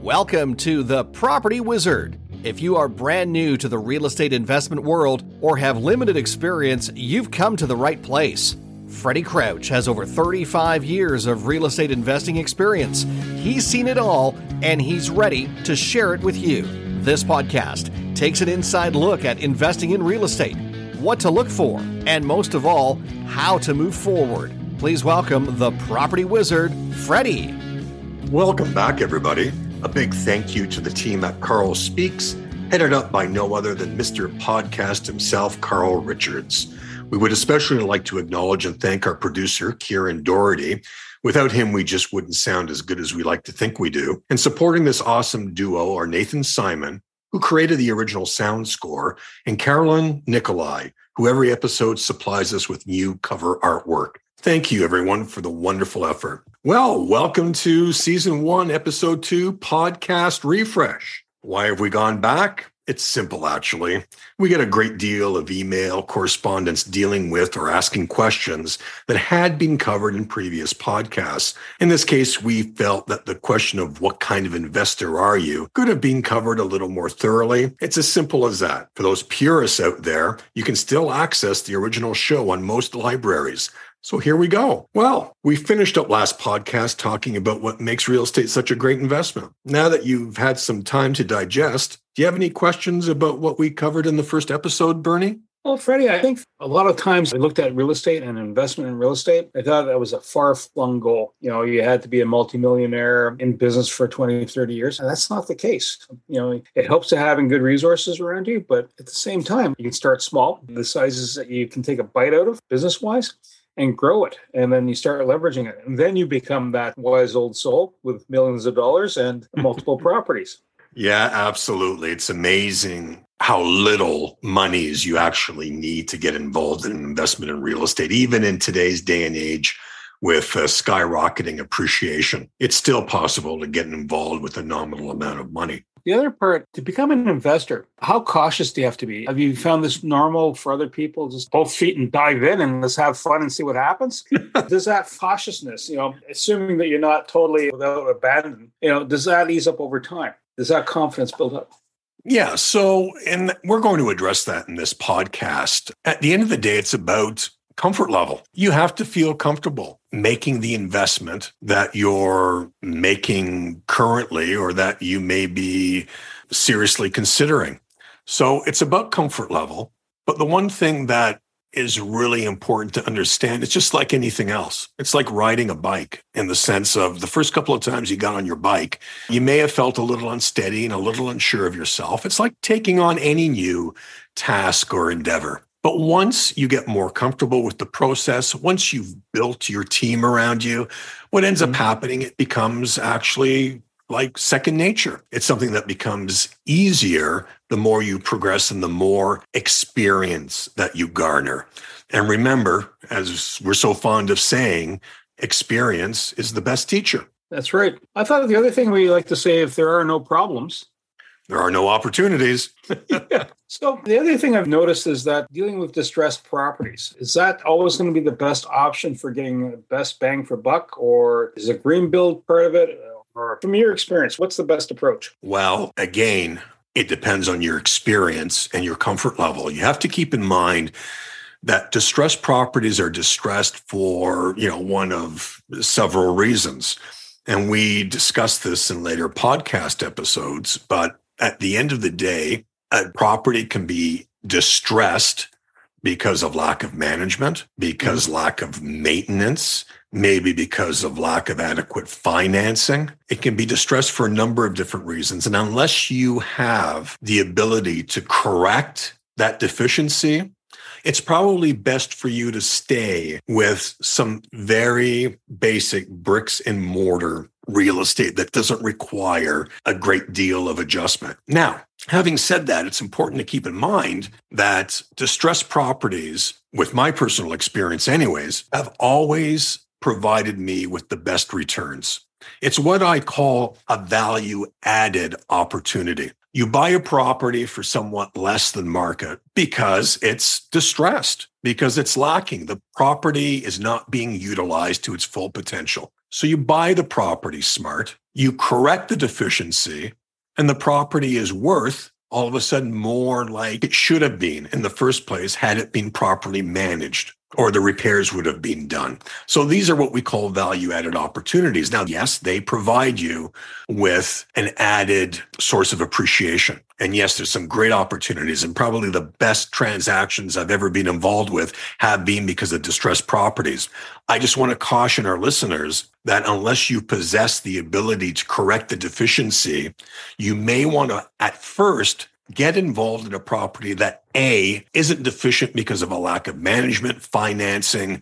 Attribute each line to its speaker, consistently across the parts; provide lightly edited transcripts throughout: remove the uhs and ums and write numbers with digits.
Speaker 1: Welcome to The Property Wizard. If you are brand new to the real estate investment world or have limited experience, you've come to the right place. Freddie Crouch has over 35 years of real estate investing experience. He's seen it all, and he's ready to share it with you. This podcast takes an inside look at investing in real estate, what to look for, and most of all, how to move forward. Please welcome the Property Wizard, Freddie.
Speaker 2: Welcome back, everybody. A big thank you to the team at Carl Speaks, headed up by no other than Mr. Podcast himself, Carl Richards. We would especially like to acknowledge and thank our producer, Kieran Doherty. Without him, we just wouldn't sound as good as we like to think we do. And supporting this awesome duo are Nathan Simon, who created the original sound score, and Carolyn Nikolai, who every episode supplies us with new cover artwork. Thank you, everyone, for the wonderful effort. Well, welcome to Season 1, Episode 2, Podcast Refresh. Why have we gone back? It's simple, actually. We get a great deal of email correspondence dealing with or asking questions that had been covered in previous podcasts. In this case, we felt that the question of what kind of investor are you could have been covered a little more thoroughly. It's as simple as that. For those purists out there, you can still access the original show on most libraries. So here we go. Well, we finished up last podcast talking about what makes real estate such a great investment. Now that you've had some time to digest, do you have any questions about what we covered in the first episode, Bernie?
Speaker 3: Well, Freddie, I think a lot of times I looked at real estate and investment in real estate. I thought that was a far-flung goal. You know, you had to be a multimillionaire in business for 20, 30 years. And that's not the case. You know, it helps to having good resources around you, but at the same time, you can start small. The sizes that you can take a bite out of business-wise and grow it. And then you start leveraging it. And then you become that wise old soul with millions of dollars and multiple properties.
Speaker 2: Yeah, absolutely. It's amazing how little monies you actually need to get involved in an investment in real estate, even in today's day and age with skyrocketing appreciation. It's still possible to get involved with a nominal amount of money.
Speaker 3: The other part, to become an investor, how cautious do you have to be? Have you found this normal for other people? Just both feet and dive in and let's have fun and see what happens? Does that cautiousness, assuming that you're not totally without abandon, does that ease up over time? Does that confidence build up?
Speaker 2: Yeah. So, and we're going to address that in this podcast. At the end of the day, it's about comfort level. You have to feel comfortable making the investment that you're making currently or that you may be seriously considering. So it's about comfort level. But the one thing that is really important to understand, it's just like anything else. It's like riding a bike in the sense of the first couple of times you got on your bike, you may have felt a little unsteady and a little unsure of yourself. It's like taking on any new task or endeavor. But once you get more comfortable with the process, once you've built your team around you, what ends up happening, it becomes actually like second nature. It's something that becomes easier the more you progress and the more experience that you garner. And remember, as we're so fond of saying, experience is the best teacher.
Speaker 3: That's right. I thought the other thing we like to say, if there are no problems,
Speaker 2: there are no opportunities.
Speaker 3: Yeah. So the other thing I've noticed is that dealing with distressed properties, is that always going to be the best option for getting the best bang for buck, or is a green build part of it? Or from your experience, what's the best approach?
Speaker 2: Well, again, it depends on your experience and your comfort level. You have to keep in mind that distressed properties are distressed for, one of several reasons. And we discussed this in later podcast episodes, but at the end of the day, a property can be distressed because of lack of management, because lack of maintenance, maybe because of lack of adequate financing. It can be distressed for a number of different reasons. And unless you have the ability to correct that deficiency, it's probably best for you to stay with some very basic bricks and mortar real estate that doesn't require a great deal of adjustment. Now, having said that, it's important to keep in mind that distressed properties, with my personal experience anyways, have always provided me with the best returns. It's what I call a value-added opportunity. You buy a property for somewhat less than market because it's distressed, because it's lacking. The property is not being utilized to its full potential. So you buy the property smart, you correct the deficiency, and the property is worth all of a sudden more like it should have been in the first place had it been properly managed or the repairs would have been done. So these are what we call value-added opportunities. Now, yes, they provide you with an added source of appreciation. And yes, there's some great opportunities, and probably the best transactions I've ever been involved with have been because of distressed properties. I just want to caution our listeners that unless you possess the ability to correct the deficiency, you may want to, at first, get involved in a property that A, isn't deficient because of a lack of management, financing,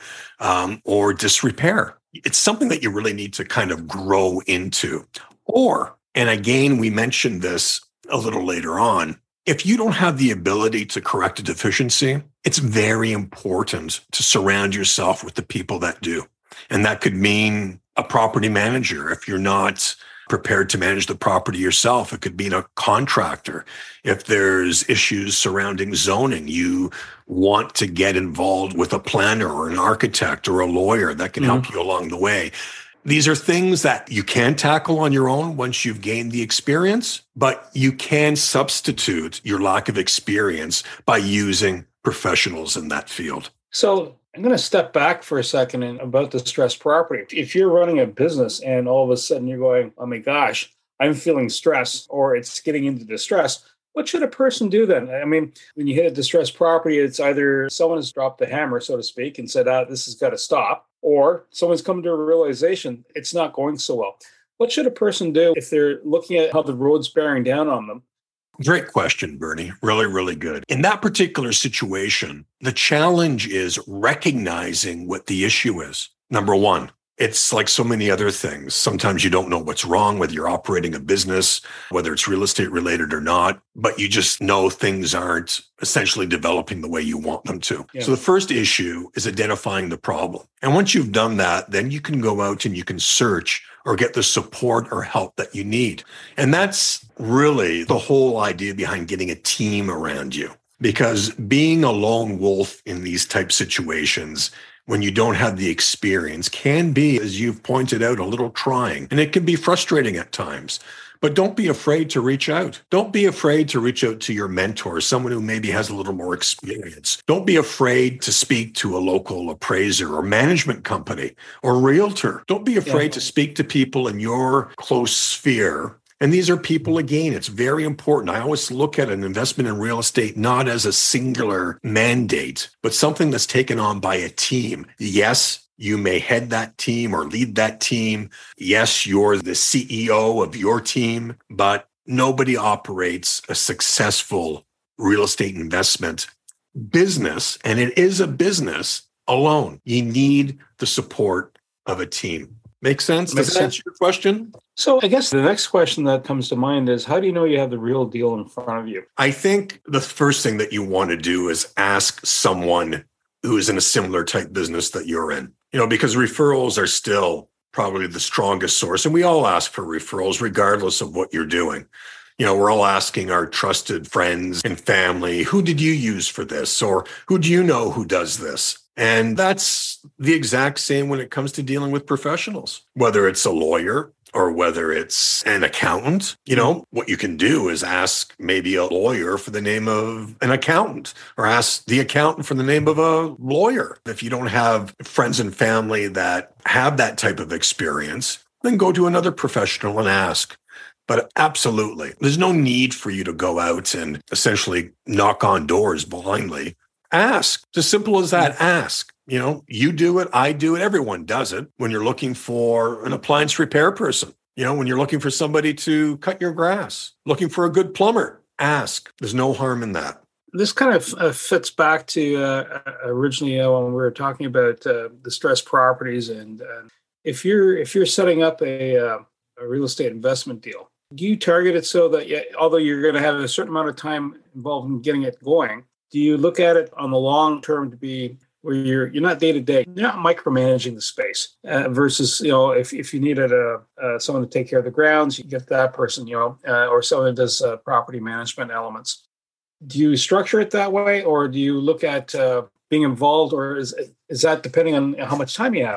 Speaker 2: or disrepair. It's something that you really need to kind of grow into. Or, and again, we mentioned this a little later on, if you don't have the ability to correct a deficiency, it's very important to surround yourself with the people that do. And that could mean a property manager if you're not prepared to manage the property yourself. It could be a contractor. If there's issues surrounding zoning, you want to get involved with a planner or an architect or a lawyer that can help you along the way. These are things that you can tackle on your own once you've gained the experience, but you can substitute your lack of experience by using professionals in that field.
Speaker 3: So I'm going to step back for a second about the stressed property. If you're running a business and all of a sudden you're going, oh my gosh, I'm feeling stressed, or it's getting into distress, what should a person do then? I mean, when you hit a distressed property, it's either someone has dropped the hammer, so to speak, and said, this has got to stop, or someone's come to a realization it's not going so well. What should a person do if they're looking at how the road's bearing down on them?
Speaker 2: Great question, Bernie. Really, really good. In that particular situation, the challenge is recognizing what the issue is. Number one, it's like so many other things. Sometimes you don't know what's wrong, whether you're operating a business, whether it's real estate related or not, but you just know things aren't essentially developing the way you want them to. Yeah. So the first issue is identifying the problem. And once you've done that, then you can go out and you can search or get the support or help that you need. And that's really the whole idea behind getting a team around you. Because being a lone wolf in these type situations, when you don't have the experience, can be, as you've pointed out, a little trying. And it can be frustrating at times. But don't be afraid to reach out. Don't be afraid to reach out to your mentor, someone who maybe has a little more experience. Don't be afraid to speak to a local appraiser or management company or realtor. Don't be afraid to speak to people in your close sphere. And these are people, again, it's very important. I always look at an investment in real estate not as a singular mandate, but something that's taken on by a team. Yes, you may head that team or lead that team. Yes, you're the CEO of your team, but nobody operates a successful real estate investment business, and it is a business alone. You need the support of a team. Make sense? Does that answer your question?
Speaker 3: So I guess the next question that comes to mind is, how do you know you have the real deal in front of you?
Speaker 2: I think the first thing that you want to do is ask someone who is in a similar type business that you're in. Because referrals are still probably the strongest source. And we all ask for referrals regardless of what you're doing. We're all asking our trusted friends and family, who did you use for this? Or who do you know who does this? And that's the exact same when it comes to dealing with professionals, whether it's a lawyer or whether it's an accountant. What you can do is ask maybe a lawyer for the name of an accountant, or ask the accountant for the name of a lawyer. If you don't have friends and family that have that type of experience, then go to another professional and ask. But absolutely, there's no need for you to go out and essentially knock on doors blindly. Ask. It's as simple as that. Ask. You do it, I do it, everyone does it when you're looking for an appliance repair person. When you're looking for somebody to cut your grass, looking for a good plumber, ask. There's no harm in that.
Speaker 3: This kind of fits back to originally when we were talking about distressed properties, and if you're setting up a real estate investment deal, do you target it so that although you're going to have a certain amount of time involved in getting it going, do you look at it on the long term to be where you're not day to day, you're not micromanaging the space versus, if you needed someone to take care of the grounds, you get that person, or someone that does property management elements. Do you structure it that way, or do you look at being involved, or is that depending on how much time you have?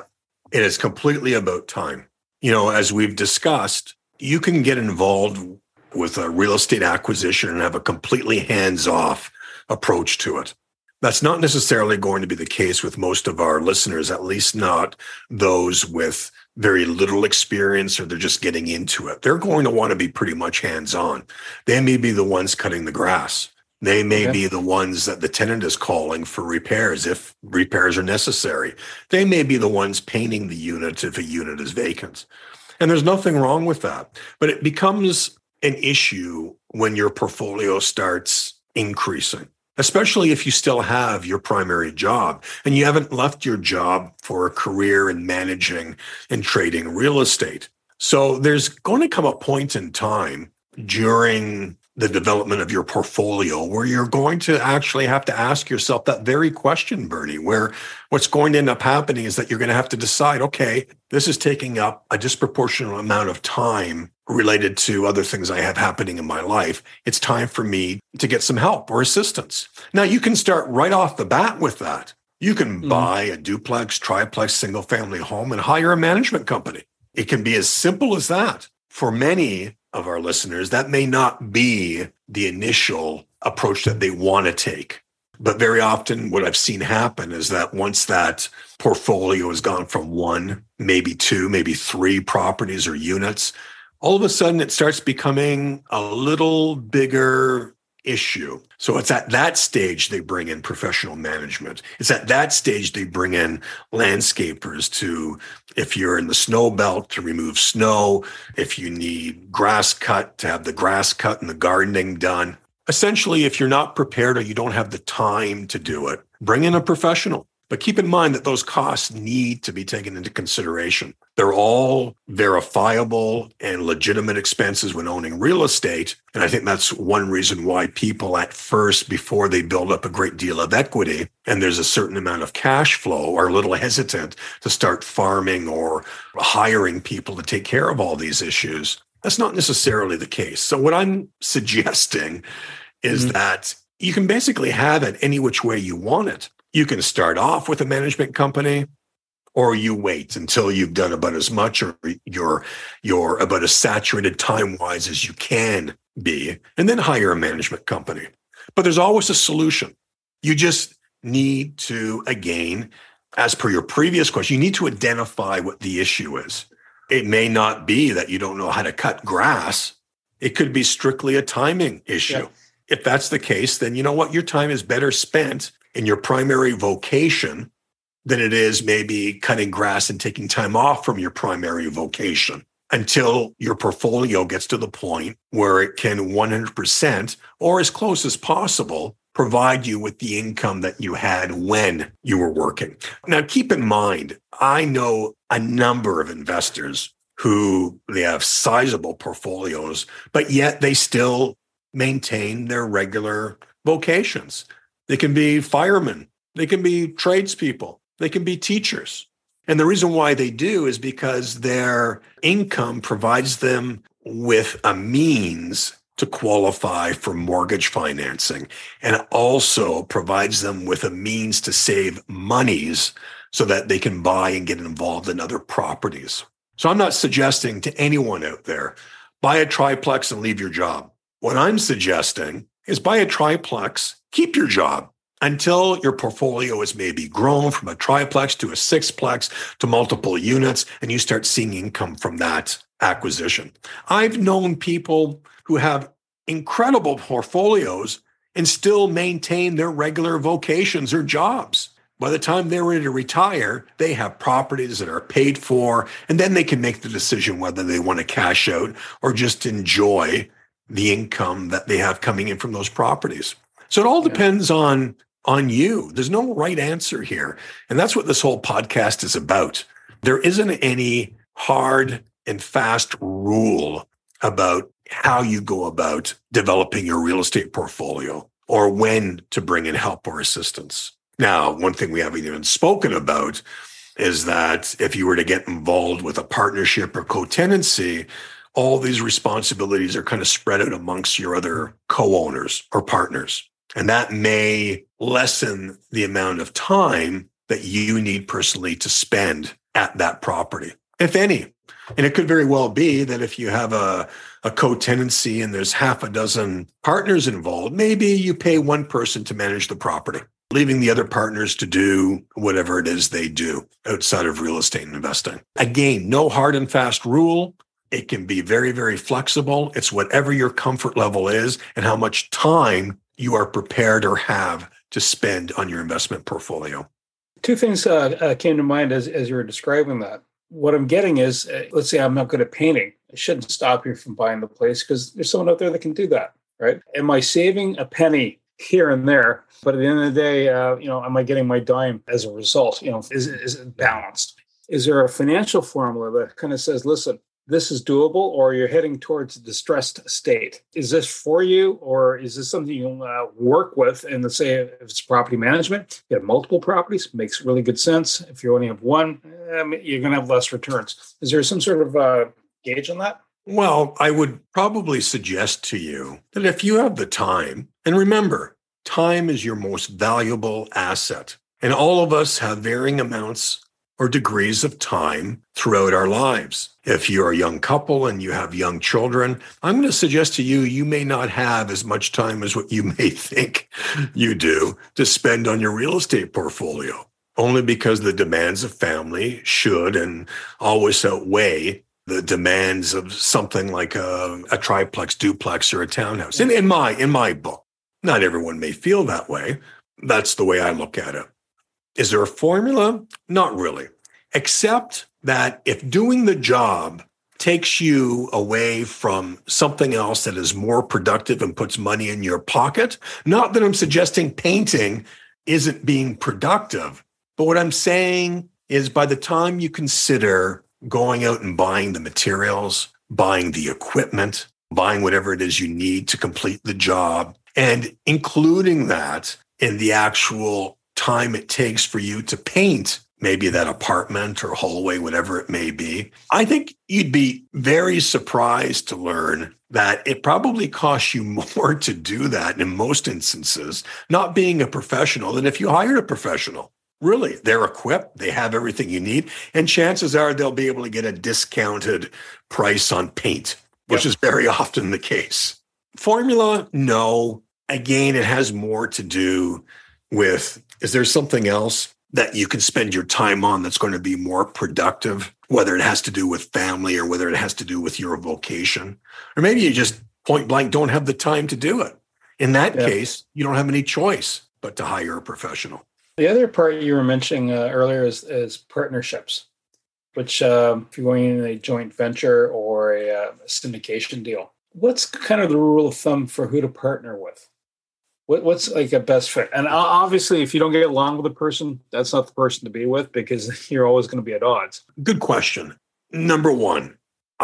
Speaker 2: It is completely about time. As we've discussed, you can get involved with a real estate acquisition and have a completely hands-off approach to it. That's not necessarily going to be the case with most of our listeners, at least not those with very little experience or they're just getting into it. They're going to want to be pretty much hands-on. They may be the ones cutting the grass. They may be the ones that the tenant is calling for repairs if repairs are necessary. They may be the ones painting the unit if a unit is vacant. And there's nothing wrong with that. But it becomes an issue when your portfolio starts increasing, especially if you still have your primary job and you haven't left your job for a career in managing and trading real estate. So there's going to come a point in time during the development of your portfolio where you're going to actually have to ask yourself that very question, Bernie, where what's going to end up happening is that you're going to have to decide, okay, this is taking up a disproportionate amount of time related to other things I have happening in my life. It's time for me to get some help or assistance. Now, you can start right off the bat with that. You can buy a duplex, triplex, single family home and hire a management company. It can be as simple as that. For many of our listeners, that may not be the initial approach that they want to take. But very often what I've seen happen is that once that portfolio has gone from one, maybe two, maybe three properties or units, all of a sudden it starts becoming a little bigger issue. So it's at that stage they bring in professional management. It's at that stage they bring in landscapers to, if you're in the snow belt, to remove snow, if you need grass cut, to have the grass cut and the gardening done. Essentially, if you're not prepared or you don't have the time to do it, bring in a professional. But keep in mind that those costs need to be taken into consideration. They're all verifiable and legitimate expenses when owning real estate. And I think that's one reason why people at first, before they build up a great deal of equity and there's a certain amount of cash flow, are a little hesitant to start farming or hiring people to take care of all these issues. That's not necessarily the case. So what I'm suggesting is that you can basically have it any which way you want it. You can start off with a management company, or you wait until you've done about as much or you're about as saturated time-wise as you can be, and then hire a management company. But there's always a solution. You just need to, again, as per your previous question, you need to identify what the issue is. It may not be that you don't know how to cut grass. It could be strictly a timing issue. Yeah. If that's the case, then you know what? Your time is better spent in your primary vocation than it is maybe cutting grass and taking time off from your primary vocation until your portfolio gets to the point where it can 100% or as close as possible provide you with the income that you had when you were working. Now, keep in mind, I know a number of investors who they have sizable portfolios, but yet they still maintain their regular vocations. They can be firemen. They can be tradespeople. They can be teachers. And the reason why they do is because their income provides them with a means to qualify for mortgage financing and also provides them with a means to save monies so that they can buy and get involved in other properties. So I'm not suggesting to anyone out there, buy a triplex and leave your job. What I'm suggesting is buy a triplex, keep your job until your portfolio is maybe grown from a triplex to a sixplex to multiple units, and you start seeing income from that acquisition. I've known people who have incredible portfolios and still maintain their regular vocations or jobs. By the time they're ready to retire, they have properties that are paid for, and then they can make the decision whether they want to cash out or just enjoy the income that they have coming in from those properties. So it all depends on you. There's no right answer here. And that's what this whole podcast is about. There isn't any hard and fast rule about how you go about developing your real estate portfolio or when to bring in help or assistance. Now, one thing we haven't even spoken about is that if you were to get involved with a partnership or co-tenancy, all these responsibilities are kind of spread out amongst your other co-owners or partners. And that may lessen the amount of time that you need personally to spend at that property, if any. And it could very well be that if you have a co-tenancy and there's half a dozen partners involved, maybe you pay one person to manage the property, leaving the other partners to do whatever it is they do outside of real estate investing. Again, no hard and fast rule. It can be very, very flexible. It's whatever your comfort level is and how much time you are prepared or have to spend on your investment portfolio.
Speaker 3: Two things came to mind as you were describing that. What I'm getting is, let's say I'm not good at painting. It shouldn't stop you from buying the place because there's someone out there that can do that, right? Am I saving a penny here and there? But at the end of the day, am I getting my dime as a result? Is it balanced? Is there a financial formula that kind of says, listen, this is doable, or you're heading towards a distressed state? Is this for you, or is this something you work with? And let's say if it's property management, you have multiple properties, makes really good sense. If you only have one, you're going to have less returns. Is there some sort of gauge on that?
Speaker 2: Well, I would probably suggest to you that if you have the time, and remember, time is your most valuable asset, and all of us have varying amounts or degrees of time throughout our lives. If you're a young couple and you have young children, I'm going to suggest to you, you may not have as much time as what you may think you do to spend on your real estate portfolio, only because the demands of family should and always outweigh the demands of something like a triplex, duplex, or a townhouse. In my book, not everyone may feel that way. That's the way I look at it. Is there a formula? Not really, except that if doing the job takes you away from something else that is more productive and puts money in your pocket, not that I'm suggesting painting isn't being productive, but what I'm saying is by the time you consider going out and buying the materials, buying the equipment, buying whatever it is you need to complete the job, and including that in the actual time it takes for you to paint maybe that apartment or hallway, whatever it may be, I think you'd be very surprised to learn that it probably costs you more to do that in most instances, not being a professional, than if you hired a professional. Really, they're equipped, they have everything you need, and chances are they'll be able to get a discounted price on paint, which is very often the case. Formula, no. Again, it has more to do with, is there something else that you can spend your time on that's going to be more productive, whether it has to do with family or whether it has to do with your vocation? Or maybe you just point blank don't have the time to do it. In that case, you don't have any choice but to hire a professional.
Speaker 3: The other part you were mentioning earlier is partnerships, which if you're going in a joint venture or a syndication deal, what's kind of the rule of thumb for who to partner with? What's like a best fit? And obviously, if you don't get along with a person, that's not the person to be with because you're always going to be at odds.
Speaker 2: Good question. Number one,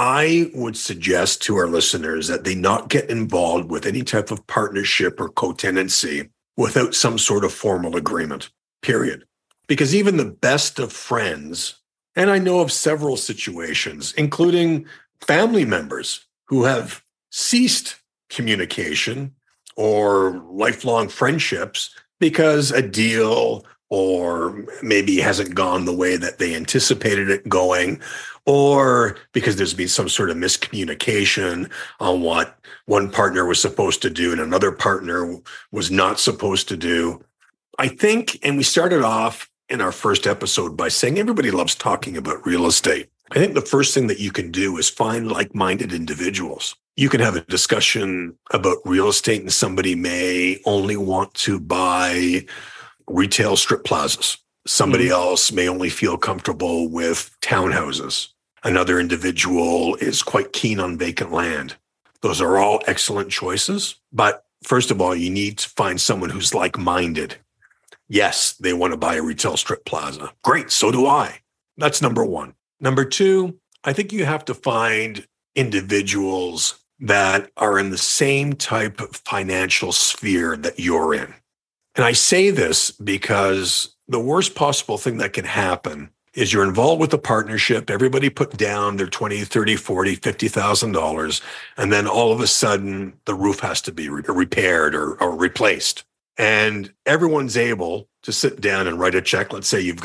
Speaker 2: I would suggest to our listeners that they not get involved with any type of partnership or co-tenancy without some sort of formal agreement, period. Because even the best of friends, and I know of several situations, including family members who have ceased communication or lifelong friendships because a deal or maybe hasn't gone the way that they anticipated it going, or because there's been some sort of miscommunication on what one partner was supposed to do and another partner was not supposed to do. I think, and we started off in our first episode by saying everybody loves talking about real estate. I think the first thing that you can do is find like-minded individuals. You can have a discussion about real estate and somebody may only want to buy retail strip plazas. Somebody else may only feel comfortable with townhouses. Another individual is quite keen on vacant land. Those are all excellent choices. But first of all, you need to find someone who's like-minded. Yes, they want to buy a retail strip plaza. Great, so do I. That's number one. Number two, I think you have to find individuals that are in the same type of financial sphere that you're in. And I say this because the worst possible thing that can happen is you're involved with a partnership, everybody put down their $20, $30, $40, $50,000, and then all of a sudden the roof has to be repaired or replaced. And everyone's able to sit down and write a check. Let's say you've got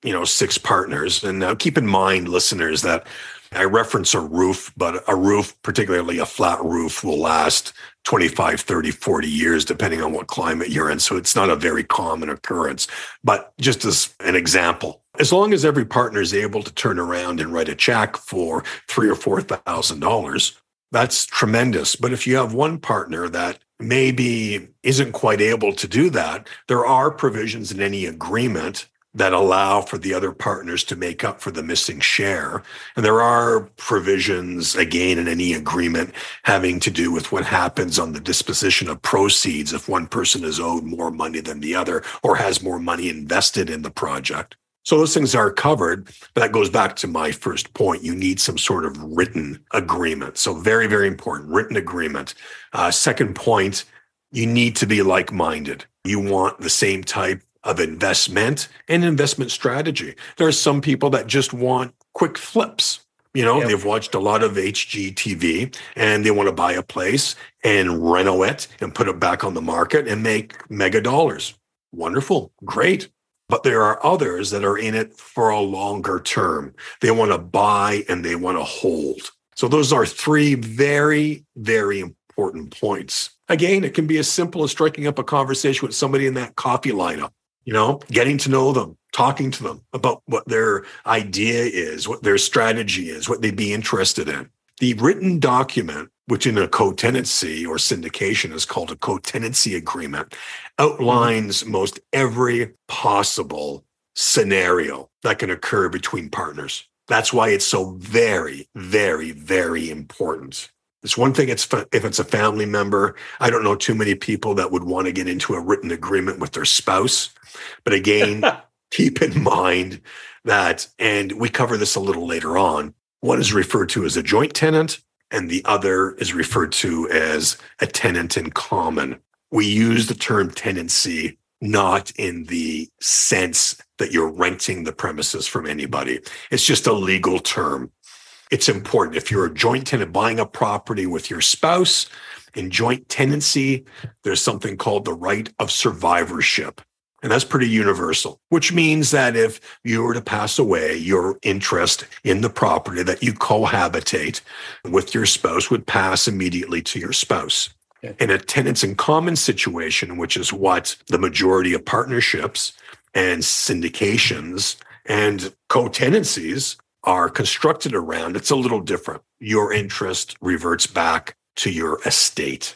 Speaker 2: 6 partners. And now keep in mind, listeners, that I reference a roof, but a roof, particularly a flat roof, will last 25, 30, 40 years, depending on what climate you're in. So it's not a very common occurrence. But just as an example, as long as every partner is able to turn around and write a check for $3,000 or $4,000, that's tremendous. But if you have one partner that maybe isn't quite able to do that, there are provisions in any agreement that allow for the other partners to make up for the missing share. And there are provisions, again, in any agreement having to do with what happens on the disposition of proceeds if one person is owed more money than the other or has more money invested in the project. So those things are covered, but that goes back to my first point. You need some sort of written agreement. So very, very important, written agreement. Second point, you need to be like-minded. You want the same type of investment and investment strategy. There are some people that just want quick flips. They've watched a lot of HGTV and they want to buy a place and reno it and put it back on the market and make mega dollars. Wonderful, great. But there are others that are in it for a longer term. They want to buy and they want to hold. So those are 3 very, very important points. Again, it can be as simple as striking up a conversation with somebody in that coffee lineup, getting to know them, talking to them about what their idea is, what their strategy is, what they'd be interested in. The written document, which in a co-tenancy or syndication is called a co-tenancy agreement, outlines most every possible scenario that can occur between partners. That's why it's so very, very, very important. It's one thing if it's a family member. I don't know too many people that would want to get into a written agreement with their spouse. But again, keep in mind that, and we cover this a little later on, one is referred to as a joint tenant and the other is referred to as a tenant in common. We use the term tenancy not in the sense that you're renting the premises from anybody. It's just a legal term. It's important. If you're a joint tenant buying a property with your spouse in joint tenancy, there's something called the right of survivorship. And that's pretty universal, which means that if you were to pass away, your interest in the property that you cohabitate with your spouse would pass immediately to your spouse. Okay. In a tenants in common situation, which is what the majority of partnerships and syndications and co-tenancies are constructed around, it's a little different. Your interest reverts back to your estate.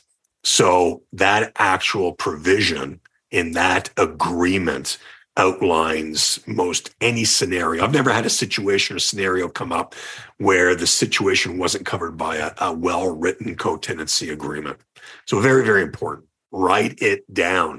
Speaker 2: So that actual provision in that agreement outlines most any scenario. I've never had a situation or scenario come up where the situation wasn't covered by a well-written co-tenancy agreement. So very, very important. Write it down.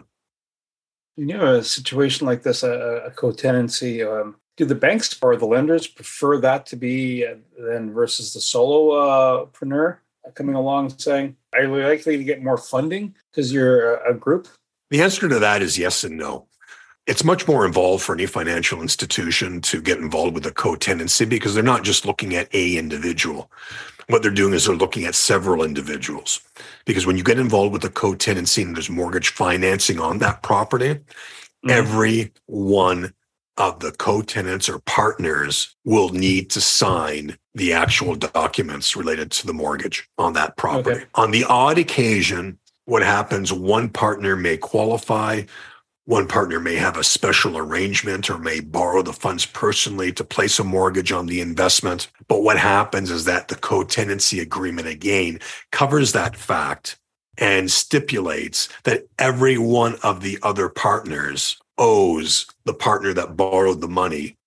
Speaker 3: A situation like this, a co-tenancy, do the banks or the lenders prefer that to be then versus the solopreneur coming along saying, are you likely to get more funding because you're a group?
Speaker 2: The answer to that is yes and no. It's much more involved for any financial institution to get involved with a co-tenancy because they're not just looking at a individual. What they're doing is they're looking at several individuals. Because when you get involved with a co-tenancy and there's mortgage financing on that property, every one of the co-tenants or partners will need to sign the actual documents related to the mortgage on that property. Okay. On the odd occasion, what happens, one partner may qualify, one partner may have a special arrangement or may borrow the funds personally to place a mortgage on the investment. But what happens is that the co-tenancy agreement, again, covers that fact and stipulates that every one of the other partners owes the partner that borrowed the money.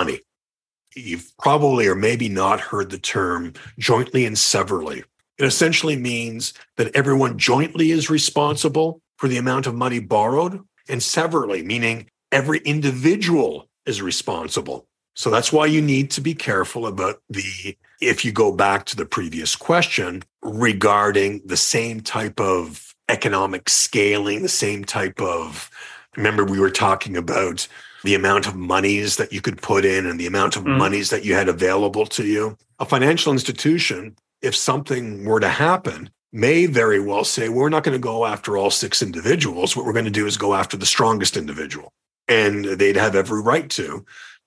Speaker 2: You've probably or maybe not heard the term jointly and severally. It essentially means that everyone jointly is responsible for the amount of money borrowed, and severally, meaning every individual is responsible. So that's why you need to be careful about if you go back to the previous question regarding the same type of economic scaling, the same type of, remember we were talking about the amount of monies that you could put in and the amount of monies that you had available to you. A financial institution, if something were to happen, may very well say, we're not going to go after all 6 individuals. What we're going to do is go after the strongest individual. And they'd have every right to,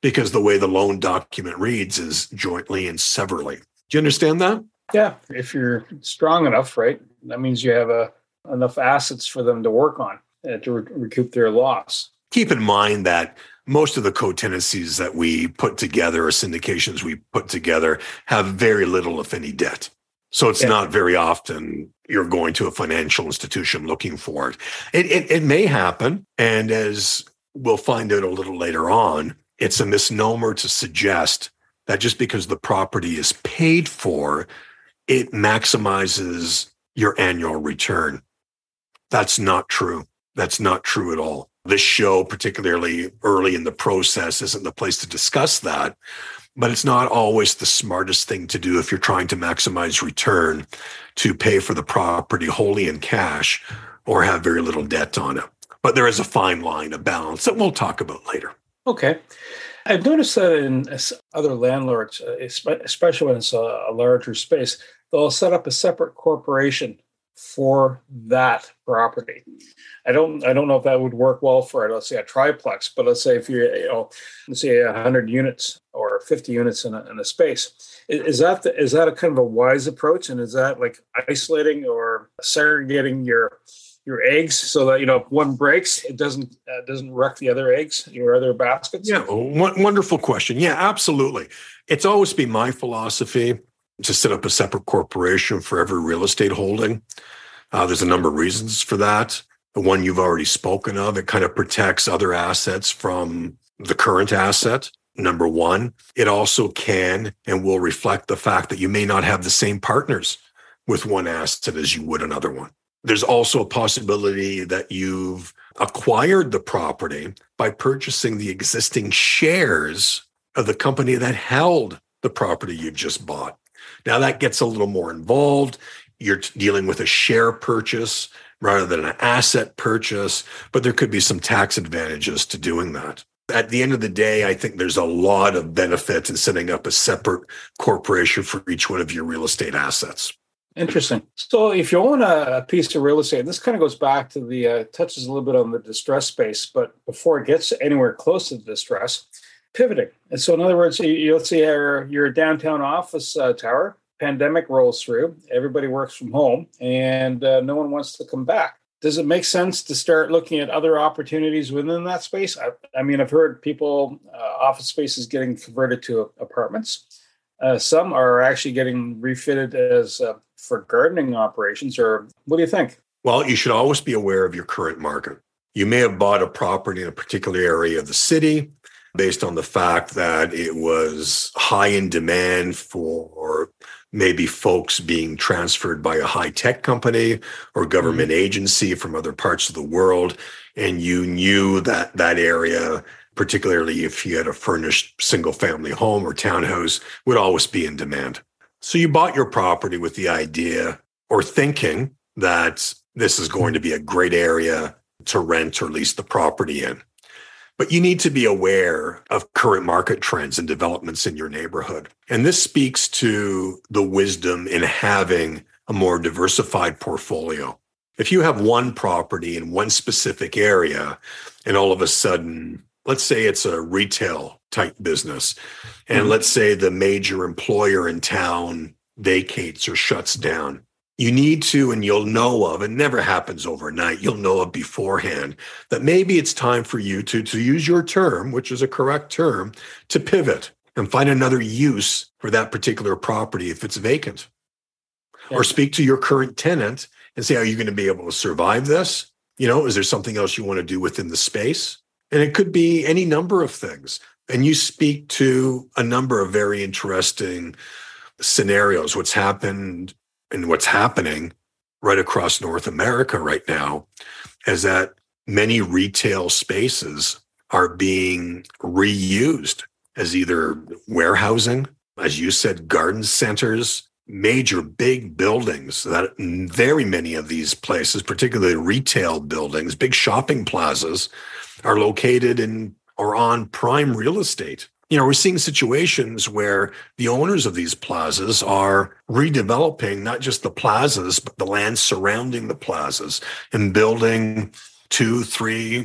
Speaker 2: because the way the loan document reads is jointly and severally. Do you understand that?
Speaker 3: Yeah. If you're strong enough, right, that means you have enough assets for them to work on to recoup their loss.
Speaker 2: Keep in mind that most of the co-tenancies that we put together or syndications we put together have very little, if any, debt. So it's not very often you're going to a financial institution looking for it. It may happen. And as we'll find out a little later on, it's a misnomer to suggest that just because the property is paid for, it maximizes your annual return. That's not true. That's not true at all. This show, particularly early in the process, isn't the place to discuss that. But it's not always the smartest thing to do if you're trying to maximize return to pay for the property wholly in cash or have very little debt on it. But there is a fine line, a balance that we'll talk about later.
Speaker 3: Okay. I've noticed that in other landlords, especially when it's a larger space, they'll set up a separate corporation for that property. I don't know if that would work well for, let's say, a triplex, but let's say if you're, let's say 100 units or 50 units in a space, is that a kind of a wise approach? And is that like isolating or segregating your eggs so that, if one breaks, it doesn't wreck the other eggs, your other baskets?
Speaker 2: Yeah, wonderful question. Yeah, absolutely. It's always been my philosophy to set up a separate corporation for every real estate holding. There's a number of reasons for that. The one you've already spoken of, it kind of protects other assets from the current asset. Number one, it also can and will reflect the fact that you may not have the same partners with one asset as you would another one. There's also a possibility that you've acquired the property by purchasing the existing shares of the company that held the property you just bought. Now that gets a little more involved. You're dealing with a share purchase rather than an asset purchase, but there could be some tax advantages to doing that. At the end of the day, I think there's a lot of benefit in setting up a separate corporation for each one of your real estate assets.
Speaker 3: Interesting. So if you own a piece of real estate, this kind of goes back to touches a little bit on the distress space, but before it gets anywhere close to distress, pivoting. And so in other words, you'll see your downtown office tower, pandemic rolls through, everybody works from home, and no one wants to come back. Does it make sense to start looking at other opportunities within that space? I mean, I've heard people, office spaces getting converted to apartments. Some are actually getting refitted as for gardening operations, or what do you think?
Speaker 2: Well, you should always be aware of your current market. You may have bought a property in a particular area of the city based on the fact that it was high in demand for maybe folks being transferred by a high-tech company or government agency from other parts of the world. And you knew that that area, particularly if you had a furnished single-family home or townhouse, would always be in demand. So you bought your property with the idea or thinking that this is going to be a great area to rent or lease the property in. But you need to be aware of current market trends and developments in your neighborhood. And this speaks to the wisdom in having a more diversified portfolio. If you have one property in one specific area, and all of a sudden, let's say it's a retail type business, and let's say the major employer in town vacates or shuts down. You need to, and you'll know of, it never happens overnight, you'll know of beforehand, that maybe it's time for you to use your term, which is a correct term, to pivot and find another use for that particular property if it's vacant. Yeah. Or speak to your current tenant and say, are you going to be able to survive this? Is there something else you want to do within the space? And it could be any number of things. And you speak to a number of very interesting scenarios, what's happened and what's happening right across North America right now is that many retail spaces are being reused as either warehousing, as you said, garden centers, major big buildings. That very many of these places, particularly retail buildings, big shopping plazas, are located in or on prime real estate. We're seeing situations where the owners of these plazas are redeveloping not just the plazas, but the land surrounding the plazas and building 200, 300,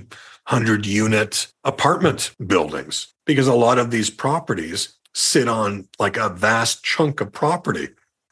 Speaker 2: 100-unit apartment buildings, because a lot of these properties sit on like a vast chunk of property.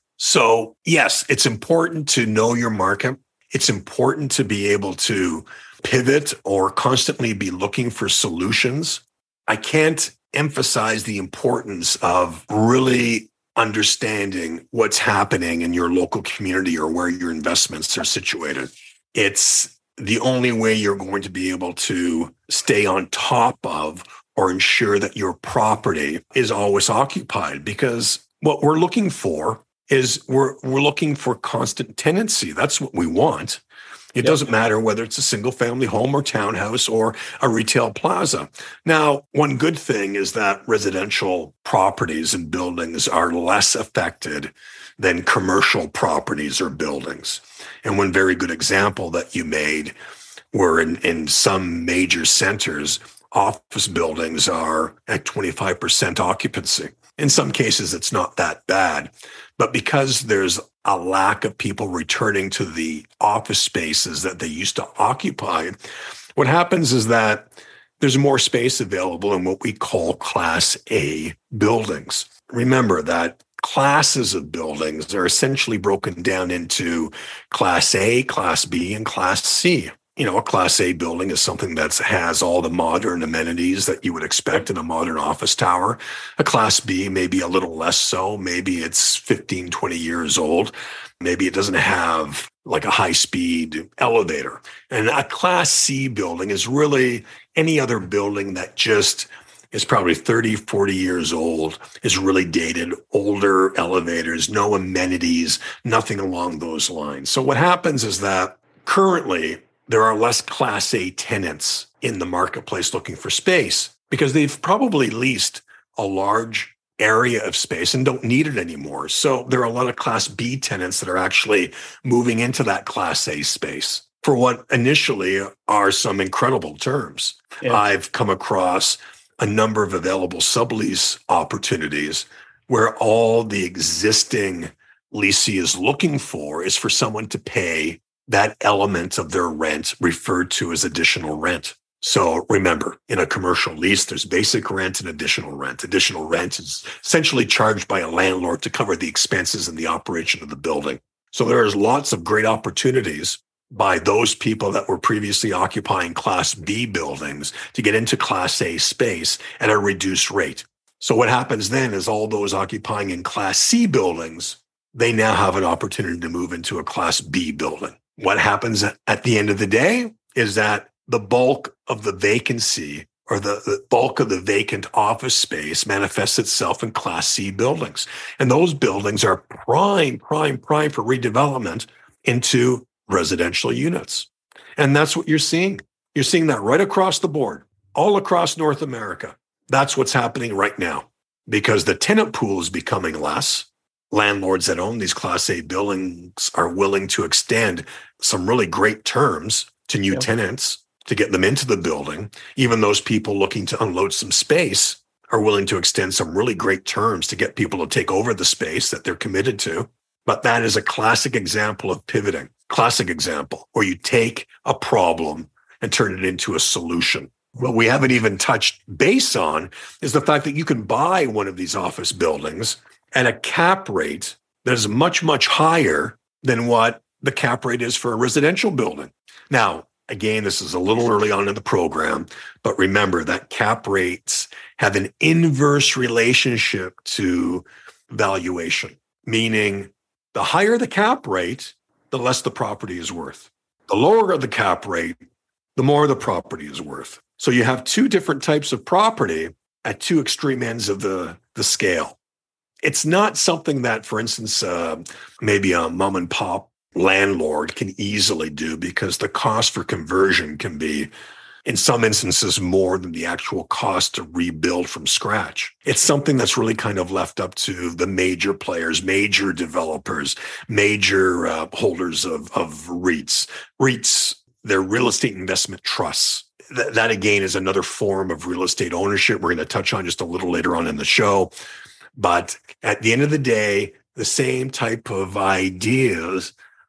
Speaker 2: So yes, it's important to know your market. It's important to be able to pivot or constantly be looking for solutions. I can't emphasize the importance of really understanding what's happening in your local community or where your investments are situated. It's the only way you're going to be able to stay on top of or ensure that your property is always occupied, because what we're looking for is we're looking for constant tenancy. That's what we want. It doesn't matter whether it's a single family home or townhouse or a retail plaza. Now, one good thing is that residential properties and buildings are less affected than commercial properties or buildings. And one very good example that you made were in some major centers, office buildings are at 25% occupancy. In some cases, it's not that bad. But because there's a lack of people returning to the office spaces that they used to occupy, what happens is that there's more space available in what we call Class A buildings. Remember that classes of buildings are essentially broken down into Class A, Class B, and Class C. A Class A building is something that has all the modern amenities that you would expect in a modern office tower. A Class B may be a little less so. Maybe it's 15, 20 years old. Maybe it doesn't have like a high-speed elevator. And a Class C building is really any other building that just is probably 30, 40 years old, is really dated, older elevators, no amenities, nothing along those lines. So what happens is that currently, there are less Class A tenants in the marketplace looking for space because they've probably leased a large area of space and don't need it anymore. So there are a lot of Class B tenants that are actually moving into that Class A space for what initially are some incredible terms. Yeah. I've come across a number of available sublease opportunities where all the existing leasee is looking for is for someone to pay that element of their rent referred to as additional rent. So remember, in a commercial lease, there's basic rent and additional rent. Additional rent is essentially charged by a landlord to cover the expenses in the operation of the building. So there's lots of great opportunities by those people that were previously occupying Class B buildings to get into Class A space at a reduced rate. So what happens then is all those occupying in Class C buildings, they now have an opportunity to move into a Class B building. What happens at the end of the day is that the bulk of the vacancy or the bulk of the vacant office space manifests itself in Class C buildings. And those buildings are prime for redevelopment into residential units. And that's what you're seeing. You're seeing that right across the board, all across North America. That's what's happening right now because the tenant pool is becoming less. Landlords that own these Class A buildings are willing to extend some really great terms to new tenants to get them into the building. Even those people looking to unload some space are willing to extend some really great terms to get people to take over the space that they're committed to. But that is a classic example of pivoting, classic example where you take a problem and turn it into a solution. What we haven't even touched base on is the fact that you can buy one of these office buildings at a cap rate that is much, much higher than what the cap rate is for a residential building. Now, again, this is a little early on in the program, but remember that cap rates have an inverse relationship to valuation, meaning the higher the cap rate, the less the property is worth. The lower the cap rate, the more the property is worth. So you have two different types of property at two extreme ends of the scale. It's not something that, for instance, maybe a mom and pop landlord can easily do because the cost for conversion can be, in some instances, more than the actual cost to rebuild from scratch. It's something that's really kind of left up to the major players, major developers, major holders of REITs. REITs, they're real estate investment trusts. That, again, is another form of real estate ownership we're going to touch on just a little later on in the show. But at the end of the day, the same type of ideas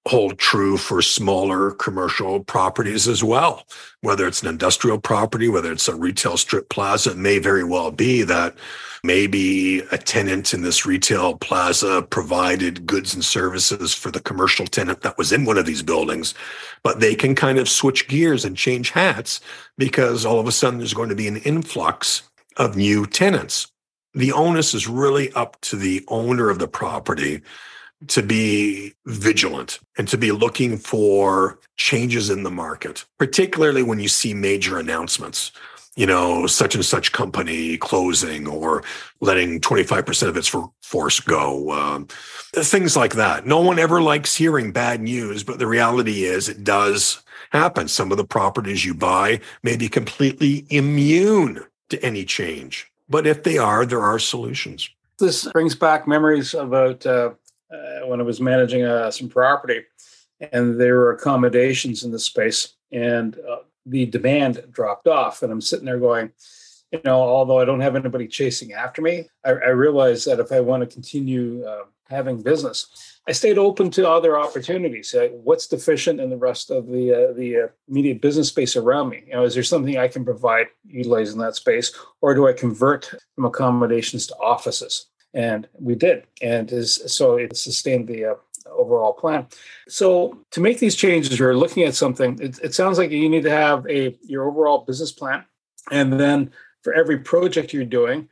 Speaker 2: hold true for smaller commercial properties as well. Whether it's an industrial property, whether it's a retail strip plaza, it may very well be that maybe a tenant in this retail plaza provided goods and services for the commercial tenant that was in one of these buildings, but they can kind of switch gears and change hats because all of a sudden there's going to be an influx of new tenants. The onus is really up to the owner of the property to be vigilant and to be looking for changes in the market, particularly when you see major announcements, such and such company closing or letting 25% of its force go, things like that. No one ever likes hearing bad news, but the reality is it does happen. Some of the properties you buy may be completely immune to any change, but if they are, there are solutions.
Speaker 3: This brings back memories about when I was managing some property, and there were accommodations in the space, and the demand dropped off. And I'm sitting there going, although I don't have anybody chasing after me, I realized that if I want to continue having business, I stayed open to other opportunities. What's deficient in the rest of the immediate business space around me? Is there something I can provide utilizing that space, or do I convert from accommodations to offices? And we did. And so it sustained the overall plan. So to make these changes, you're looking at something. It sounds like you need to have your overall business plan. And then for every project you're doing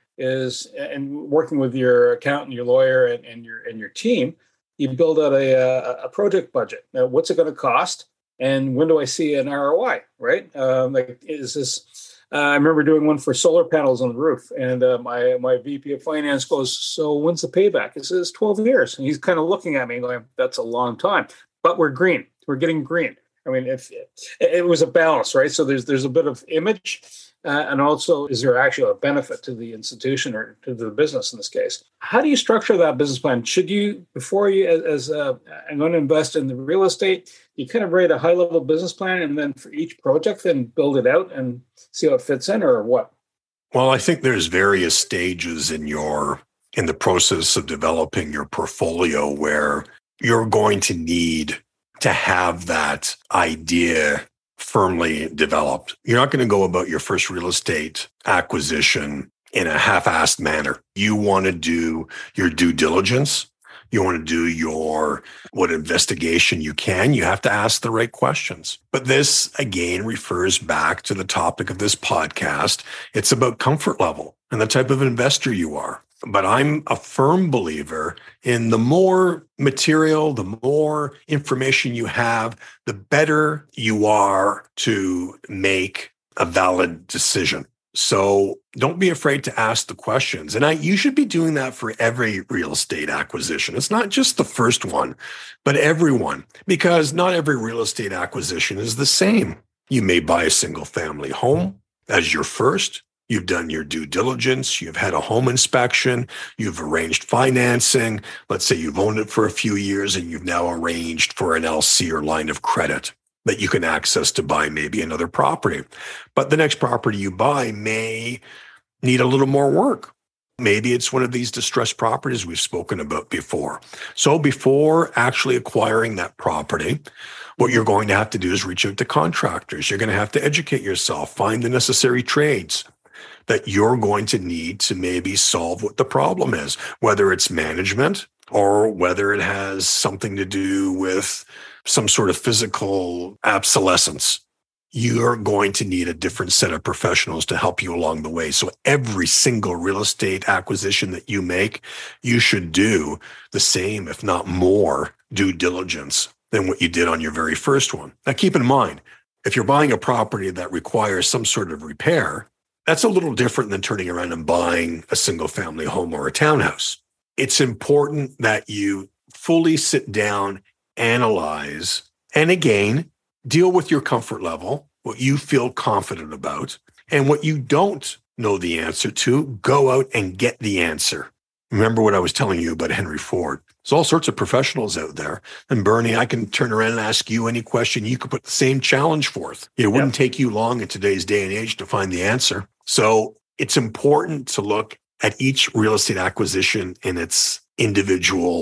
Speaker 3: and working with your accountant, your lawyer, and your team, you build out a project budget. Now, what's it going to cost? And when do I see an ROI, right? Is this... I remember doing one for solar panels on the roof, and my VP of finance goes, "So when's the payback?" It says 12 years. And he's kind of looking at me going, "That's a long time." But we're green. We're getting green. I mean, if it was a balance, right? So there's a bit of image, and also is there actually a benefit to the institution or to the business in this case? How do you structure that business plan? Should you, before you, I'm going to invest in the real estate, you kind of write a high-level business plan, and then for each project, then build it out and see how it fits in, or what?
Speaker 2: Well, I think there's various stages in the process of developing your portfolio where you're going to need to have that idea firmly developed. You're not going to go about your first real estate acquisition in a half-assed manner. You want to do your due diligence. You want to do what investigation you can. You have to ask the right questions. But this, again, refers back to the topic of this podcast. It's about comfort level and the type of investor you are. But I'm a firm believer in the more material, the more information you have, the better you are to make a valid decision. So don't be afraid to ask the questions. And you should be doing that for every real estate acquisition. It's not just the first one, but every one, because not every real estate acquisition is the same. You may buy a single family home as your first. You've done your due diligence. You've had a home inspection. You've arranged financing. Let's say you've owned it for a few years and you've now arranged for an LC or line of credit that you can access to buy maybe another property. But the next property you buy may need a little more work. Maybe it's one of these distressed properties we've spoken about before. So before actually acquiring that property, what you're going to have to do is reach out to contractors. You're going to have to educate yourself, find the necessary trades that you're going to need to maybe solve what the problem is, whether it's management or whether it has something to do with some sort of physical obsolescence. You're going to need a different set of professionals to help you along the way. So every single real estate acquisition that you make, you should do the same, if not more, due diligence than what you did on your very first one. Now, keep in mind, if you're buying a property that requires some sort of repair, that's a little different than turning around and buying a single family home or a townhouse. It's important that you fully sit down, analyze, and again, deal with your comfort level, what you feel confident about, and what you don't know the answer to, go out and get the answer. Remember what I was telling you about Henry Ford. There's all sorts of professionals out there. And Bernie, I can turn around and ask you any question. You could put the same challenge forth. It wouldn't take you long in today's day and age to find the answer. So it's important to look at each real estate acquisition in its individual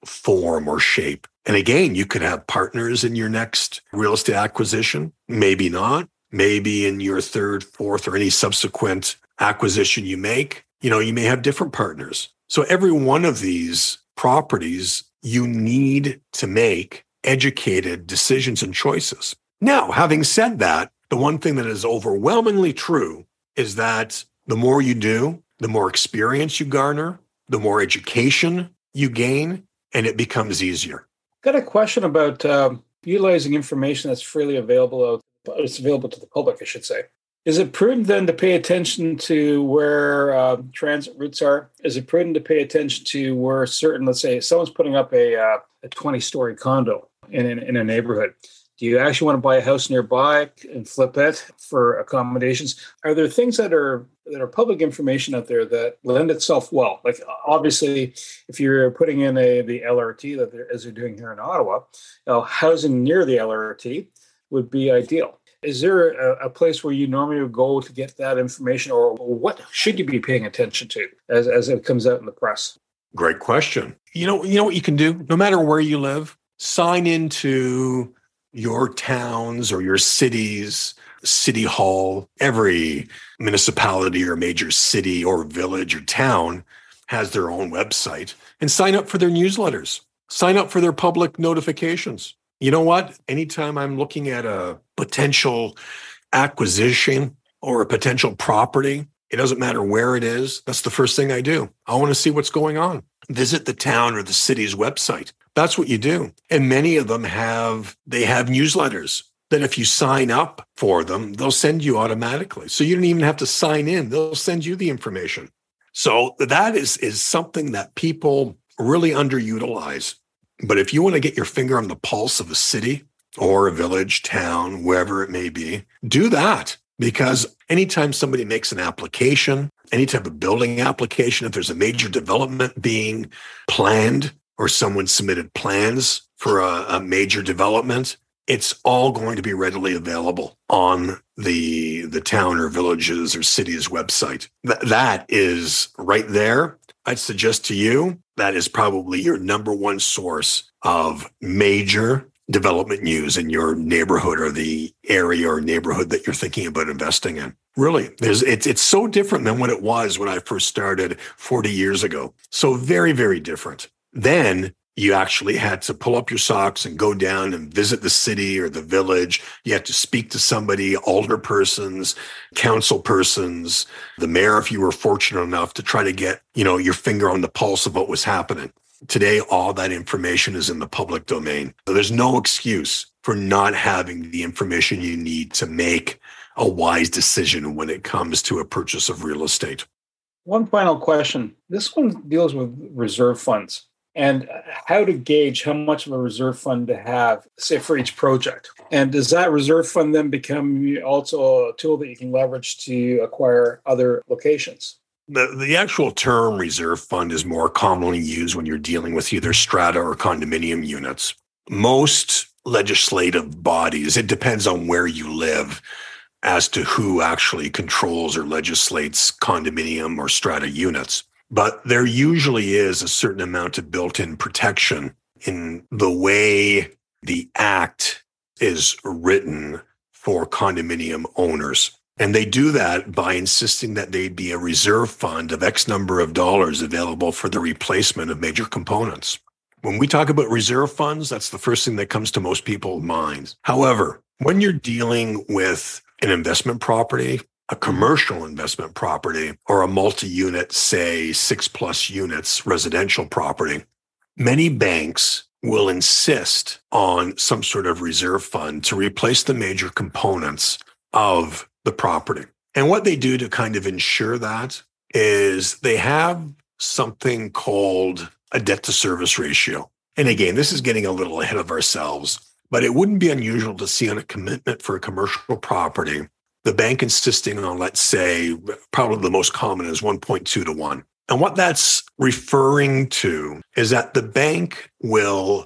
Speaker 2: form or shape. And again, you could have partners in your next real estate acquisition, maybe not, maybe in your third, fourth, or any subsequent acquisition you make, you may have different partners. So every one of these properties, you need to make educated decisions and choices. Now, having said that, the one thing that is overwhelmingly true is that the more you do, the more experience you garner, the more education you gain, and it becomes easier.
Speaker 3: Got a question about utilizing information that's freely available. It's available to the public, I should say. Is it prudent then to pay attention to where transit routes are? Is it prudent to pay attention to where certain, let's say, someone's putting up a 20-story condo in a neighborhood? Do you actually want to buy a house nearby and flip it for accommodations? Are there things that are public information out there that lend itself well? Like obviously, if you're putting in the LRT, as they're doing here in Ottawa, housing near the LRT would be ideal. Is there a place where you normally would go to get that information, or what should you be paying attention to as it comes out in the press?
Speaker 2: Great question. You know what you can do? No matter where you live, sign into your towns or your cities, city hall. Every municipality or major city or village or town has their own website, and sign up for their newsletters. Sign up for their public notifications. You know what? Anytime I'm looking at a potential acquisition or a potential property, it doesn't matter where it is. That's the first thing I do. I want to see what's going on. Visit the town or the city's website. That's what you do. And many of them have newsletters that if you sign up for them, they'll send you automatically. So you don't even have to sign in. They'll send you the information. So that is something that people really underutilize. But if you want to get your finger on the pulse of a city or a village, town, wherever it may be, do that. Because anytime somebody makes an application, any type of building application, if there's a major development being planned or someone submitted plans for a major development, it's all going to be readily available on the town or villages or city's website. That is right there. I'd suggest to you that is probably your number one source of major development news in your neighborhood or the area or neighborhood that you're thinking about investing in. Really, it's so different than what it was when I first started 40 years ago. So very, very different. Then you actually had to pull up your socks and go down and visit the city or the village. You had to speak to somebody, alderpersons, councilpersons, the mayor, if you were fortunate enough to try to get, your finger on the pulse of what was happening. Today, all that information is in the public domain. So there's no excuse for not having the information you need to make a wise decision when it comes to a purchase of real estate.
Speaker 3: One final question. This one deals with reserve funds and how to gauge how much of a reserve fund to have, say, for each project. And does that reserve fund then become also a tool that you can leverage to acquire other locations?
Speaker 2: The actual term reserve fund is more commonly used when you're dealing with either strata or condominium units. Most legislative bodies, it depends on where you live as to who actually controls or legislates condominium or strata units. But there usually is a certain amount of built-in protection in the way the act is written for condominium owners. And they do that by insisting that they be a reserve fund of X number of dollars available for the replacement of major components. When we talk about reserve funds, that's the first thing that comes to most people's minds. However, when you're dealing with an investment property, a commercial investment property, or a multi-unit, say 6+ units residential property, many banks will insist on some sort of reserve fund to replace the major components of the property. And what they do to kind of ensure that is they have something called a debt to service ratio. And again, this is getting a little ahead of ourselves, but it wouldn't be unusual to see on a commitment for a commercial property, the bank insisting on, let's say, probably the most common is 1.2 to 1. And what that's referring to is that the bank will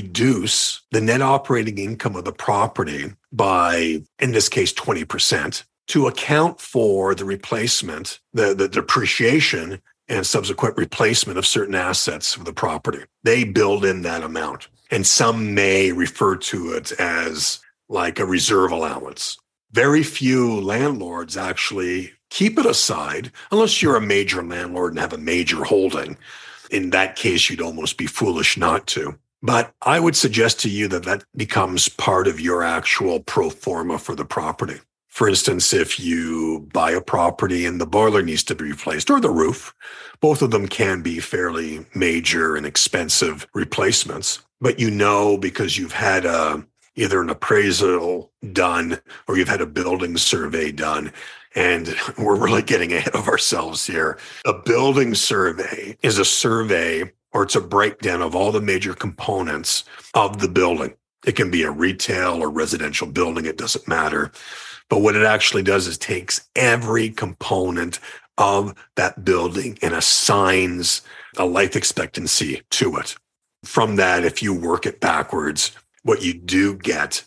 Speaker 2: reduce the net operating income of the property by, in this case, 20% to account for the replacement, the depreciation and subsequent replacement of certain assets of the property. They build in that amount. And some may refer to it as like a reserve allowance. Very few landlords actually keep it aside, unless you're a major landlord and have a major holding. In that case, you'd almost be foolish not to. But I would suggest to you that that becomes part of your actual pro forma for the property. For instance, if you buy a property and the boiler needs to be replaced or the roof, both of them can be fairly major and expensive replacements. But you know, because you've had either an appraisal done or you've had a building survey done, and we're really getting ahead of ourselves here. A building survey is a survey, or it's a breakdown of all the major components of the building. It can be a retail or residential building, it doesn't matter. But what it actually does is takes every component of that building and assigns a life expectancy to it. From that, if you work it backwards, what you do get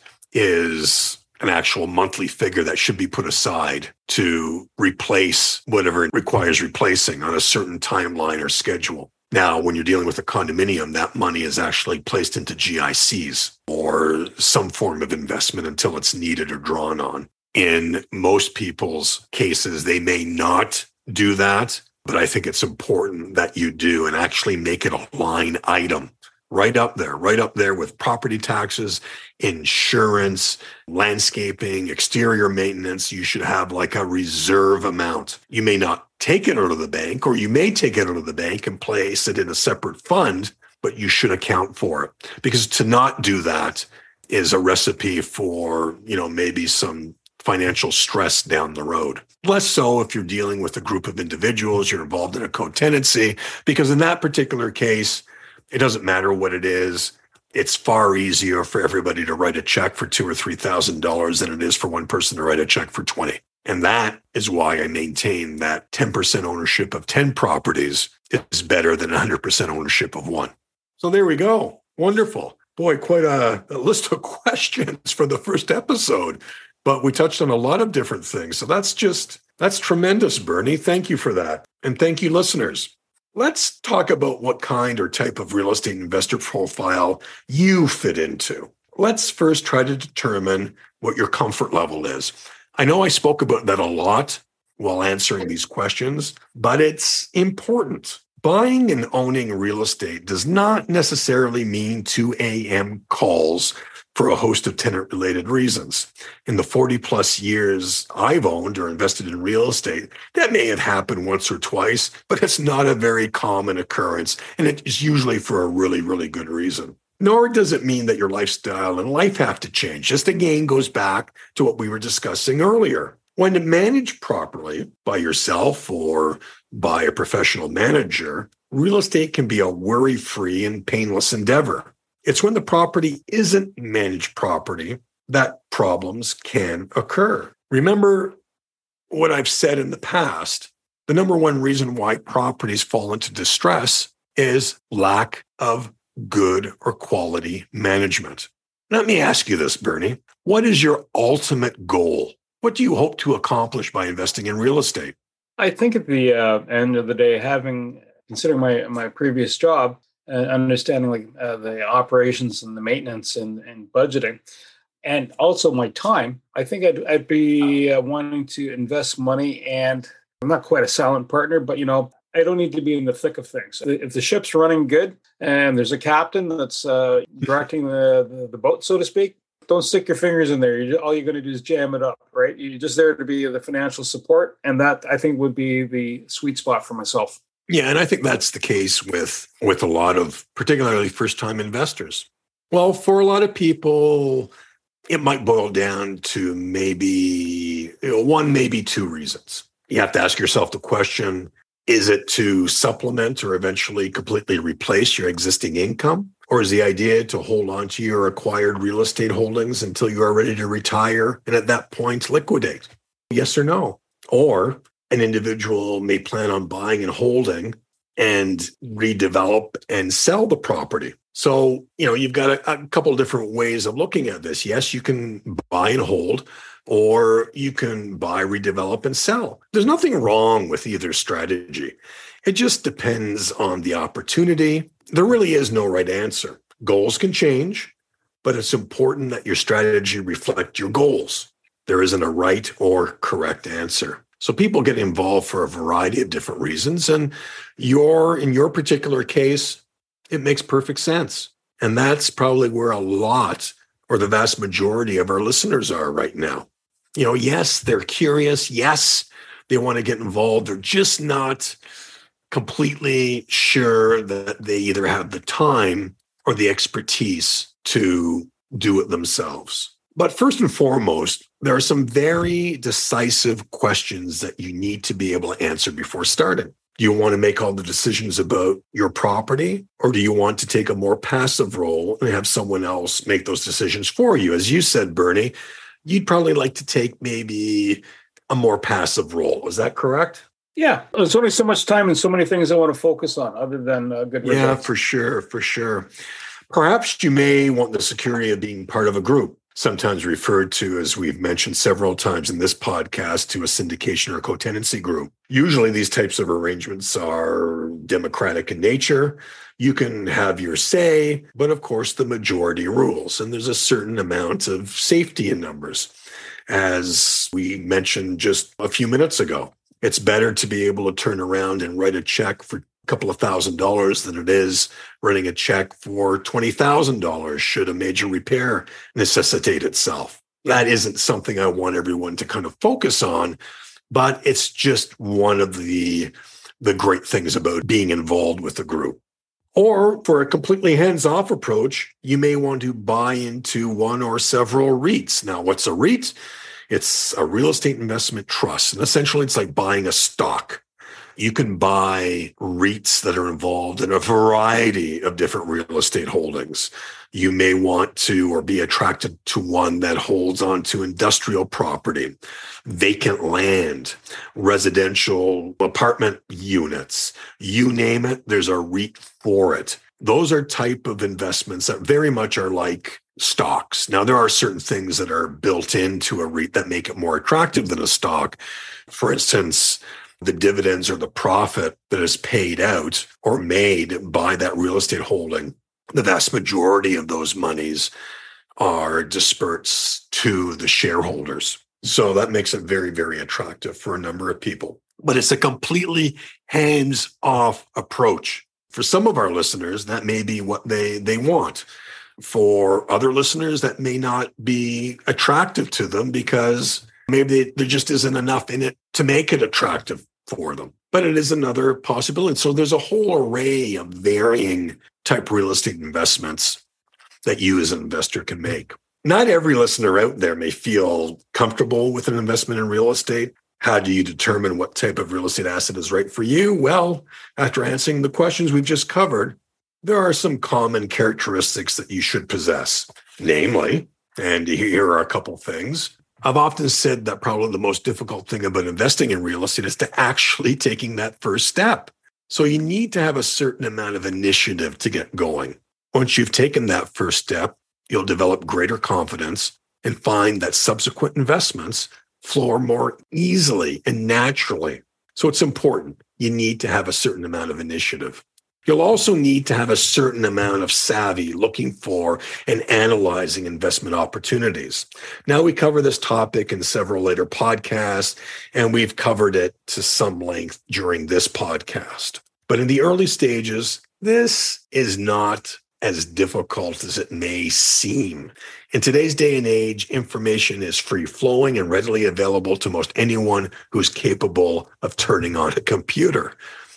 Speaker 2: is an actual monthly figure that should be put aside to replace whatever it requires replacing on a certain timeline or schedule. Now, when you're dealing with a condominium, that money is actually placed into GICs or some form of investment until it's needed or drawn on. In most people's cases, they may not do that, but I think it's important that you do and actually make it a line item right up there with property taxes, insurance, landscaping, exterior maintenance. You should have like a reserve amount. You may not take it out of the bank, or you may take it out of the bank and place it in a separate fund, but you should account for it, because to not do that is a recipe for, maybe some financial stress down the road. Less so if you're dealing with a group of individuals, you're involved in a co-tenancy, because in that particular case, it doesn't matter what it is. It's far easier for everybody to write a check for $2,000 or $3,000 than it is for one person to write a check for 20. And that is why I maintain that 10% ownership of 10 properties is better than 100% ownership of one. So there we go. Wonderful. Boy, quite a list of questions for the first episode. But we touched on a lot of different things. So that's tremendous, Bernie. Thank you for that. And thank you, listeners. Let's talk about what kind or type of real estate investor profile you fit into. Let's first try to determine what your comfort level is. I know I spoke about that a lot while answering these questions, but it's important. Buying and owning real estate does not necessarily mean 2 a.m. calls for a host of tenant-related reasons. In the 40 plus years I've owned or invested in real estate, that may have happened once or twice, but it's not a very common occurrence, and it is usually for a really, really good reason. Nor does it mean that your lifestyle and life have to change. Just again goes back to what we were discussing earlier. When managed properly by yourself or by a professional manager, real estate can be a worry-free and painless endeavor. It's when the property isn't managed properly that problems can occur. Remember what I've said in the past. The number one reason why properties fall into distress is lack of good or quality management. Let me ask you this, Bernie. What is your ultimate goal? What do you hope to accomplish by investing in real estate?
Speaker 3: I think at the end of the day, considering my previous job, understanding the operations and the maintenance and budgeting, and also my time, I think I'd be wanting to invest money. And I'm not quite a silent partner, but I don't need to be in the thick of things. If the ship's running good and there's a captain that's directing the boat, so to speak, don't stick your fingers in there. All you're going to do is jam it up, right? You're just there to be the financial support, and that I think would be the sweet spot for myself.
Speaker 2: Yeah, and I think that's the case with a lot of particularly first-time investors. Well, for a lot of people, it might boil down to maybe one, maybe two reasons. You have to ask yourself the question, is it to supplement or eventually completely replace your existing income? Or is the idea to hold on to your acquired real estate holdings until you are ready to retire and at that point liquidate? Yes or no? Or an individual may plan on buying and holding and redevelop and sell the property So, you've got a couple of different ways of looking at this. Yes, you can buy and hold, or you can buy, redevelop, and sell. There's nothing wrong with either strategy. It just depends on the opportunity. There really is no right answer. Goals can change, but it's important that your strategy reflect your goals. There isn't a right or correct answer. So people get involved for a variety of different reasons. And in your particular case, it makes perfect sense. And that's probably where a lot or the vast majority of our listeners are right now. Yes, they're curious. Yes, they want to get involved. They're just not completely sure that they either have the time or the expertise to do it themselves. But first and foremost, there are some very decisive questions that you need to be able to answer before starting. Do you want to make all the decisions about your property, or do you want to take a more passive role and have someone else make those decisions for you? As you said, Bernie, you'd probably like to take maybe a more passive role. Is that correct?
Speaker 3: Yeah. There's only so much time and so many things I want to focus on other than good results.
Speaker 2: Yeah, for sure. Perhaps you may want the security of being part of a group, sometimes referred to, as we've mentioned several times in this podcast, to a syndication or co-tenancy group. Usually these types of arrangements are democratic in nature. You can have your say, but of course the majority rules. And there's a certain amount of safety in numbers. As we mentioned just a few minutes ago, it's better to be able to turn around and write a check for a couple of $1,000s than it is writing a check for $20,000 should a major repair necessitate itself. That isn't something I want everyone to kind of focus on, but it's just one of the great things about being involved with a group. Or for a completely hands-off approach, you may want to buy into one or several REITs. Now, what's a REIT? It's a real estate investment trust. And essentially, it's like buying a stock. You can buy REITs that are involved in a variety of different real estate holdings. You may want to or be attracted to one that holds on to industrial property, vacant land, residential apartment units. You name it, there's a REIT for it. Those are type of investments that very much are like stocks. Now, there are certain things that are built into a REIT that make it more attractive than a stock. For instance, the dividends or the profit that is paid out or made by that real estate holding, the vast majority of those monies are dispersed to the shareholders. So that makes it very, very attractive for a number of people. But it's a completely hands-off approach. For some of our listeners, that may be what they want. For other listeners, that may not be attractive to them because maybe there just isn't enough in it to make it attractive for them. But it is another possibility. So there's a whole array of varying type real estate investments that you as an investor can make. Not every listener out there may feel comfortable with an investment in real estate. How do you determine what type of real estate asset is right for you? Well, after answering the questions we've just covered, there are some common characteristics that you should possess. Namely, and here are a couple things. I've often said that probably the most difficult thing about investing in real estate is to actually taking that first step. So you need to have a certain amount of initiative to get going. Once you've taken that first step, you'll develop greater confidence and find that subsequent investments flow more easily and naturally. So it's important. You need to have a certain amount of initiative. You'll also need to have a certain amount of savvy looking for and analyzing investment opportunities. Now, we cover this topic in several later podcasts, and we've covered it to some length during this podcast. But in the early stages, this is not as difficult as it may seem. In today's day and age, information is free-flowing and readily available to most anyone who's capable of turning on a computer.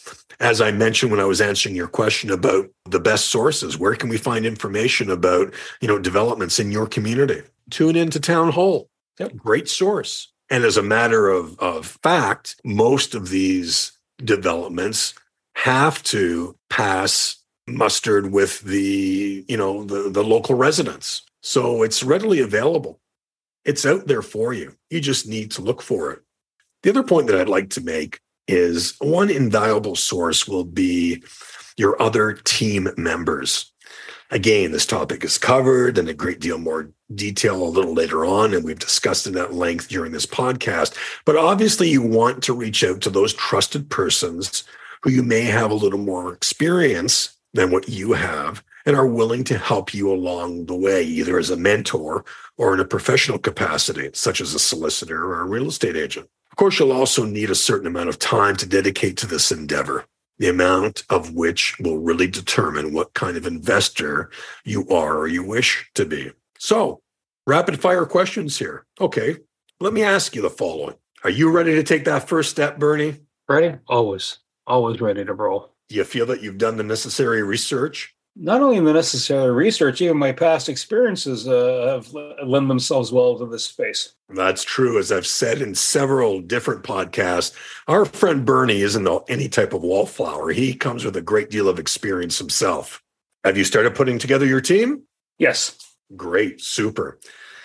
Speaker 2: As I mentioned when I was answering your question about the best sources, where can we find information about, developments in your community? Tune into Town Hall. Yep. Great source. And as a matter of fact, most of these developments have to pass mustered with the local residents. So it's readily available. It's out there for you. You just need to look for it. The other point that I'd like to make is one invaluable source will be your other team members. Again, this topic is covered in a great deal more detail a little later on, and we've discussed it at length during this podcast. But obviously, you want to reach out to those trusted persons who you may have a little more experience than what you have and are willing to help you along the way, either as a mentor or in a professional capacity, such as a solicitor or a real estate agent. Of course, you'll also need a certain amount of time to dedicate to this endeavor, the amount of which will really determine what kind of investor you are or you wish to be. So, rapid fire questions here. Okay, let me ask you the following. Are you ready to take that first step, Bernie?
Speaker 3: Ready? Always ready to roll.
Speaker 2: Do you feel that you've done the necessary research?
Speaker 3: Not only the necessary research, even my past experiences have lend themselves well to this space.
Speaker 2: That's true. As I've said in several different podcasts, our friend Bernie isn't any type of wallflower. He comes with a great deal of experience himself. Have you started putting together your team?
Speaker 3: Yes.
Speaker 2: Great. Super.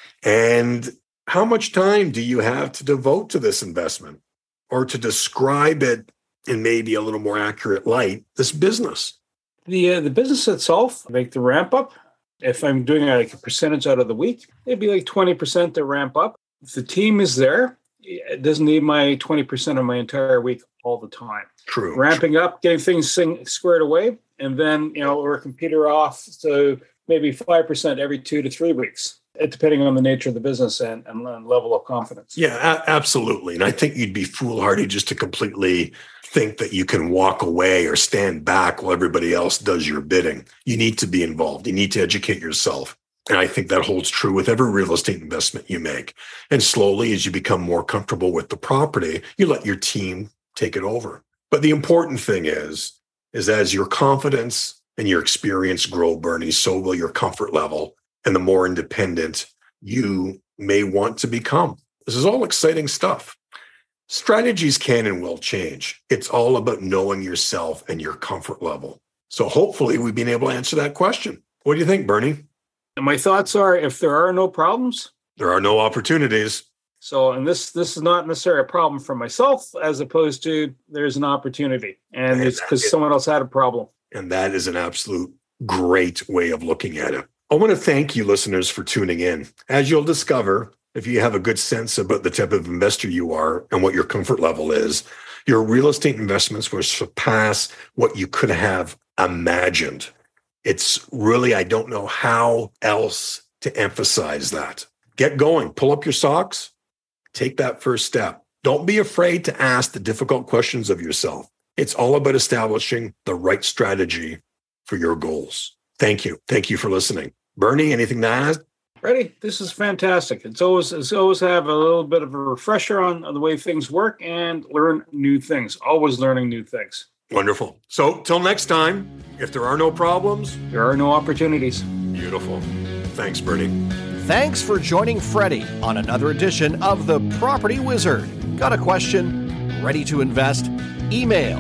Speaker 2: And how much time do you have to devote to this investment, or to describe it in maybe a little more accurate light, this business?
Speaker 3: The business itself, make the ramp up. If I'm doing like a percentage out of the week, it'd be like 20% to ramp up. If the team is there, it doesn't need my 20% of my entire week all the time.
Speaker 2: True.
Speaker 3: Ramping up, getting things squared away, and then working Peter off to maybe 5% every 2 to 3 weeks, depending on the nature of the business and level of confidence.
Speaker 2: Yeah, absolutely. And I think you'd be foolhardy just to completely think that you can walk away or stand back while everybody else does your bidding. You need to be involved. You need to educate yourself. And I think that holds true with every real estate investment you make. And slowly, as you become more comfortable with the property, you let your team take it over. But the important thing is as your confidence and your experience grow, Bernie, so will your comfort level and the more independent you may want to become. This is all exciting stuff. Strategies can and will change. It's all about knowing yourself and your comfort level. So hopefully we've been able to answer that question. What do you think, Bernie?
Speaker 3: And my thoughts are, if there are no problems,
Speaker 2: there are no opportunities.
Speaker 3: So, and this is not necessarily a problem for myself, as opposed to there's an opportunity, and it's because someone else had a problem.
Speaker 2: And that is an absolute great way of looking at it. I want to thank you, listeners, for tuning in. As you'll discover, if you have a good sense about the type of investor you are and what your comfort level is, your real estate investments will surpass what you could have imagined. It's really, I don't know how else to emphasize that. Get going, pull up your socks, take that first step. Don't be afraid to ask the difficult questions of yourself. It's all about establishing the right strategy for your goals. Thank you. Thank you for listening. Bernie, anything to add?
Speaker 3: Ready? This is fantastic. It's always have a little bit of a refresher on the way things work and learn new things. Always learning new things.
Speaker 2: Wonderful. So till next time, if there are no problems,
Speaker 3: there are no opportunities.
Speaker 2: Beautiful. Thanks, Bernie.
Speaker 1: Thanks for joining Freddie on another edition of The Property Wizard. Got a question? Ready to invest? Email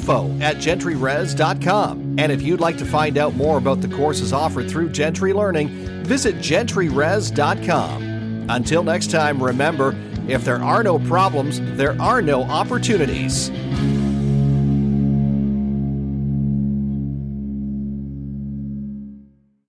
Speaker 1: info@gentryrez.com. And if you'd like to find out more about the courses offered through Gentry Learning, visit gentryrez.com. Until next time, remember, if there are no problems, there are no opportunities.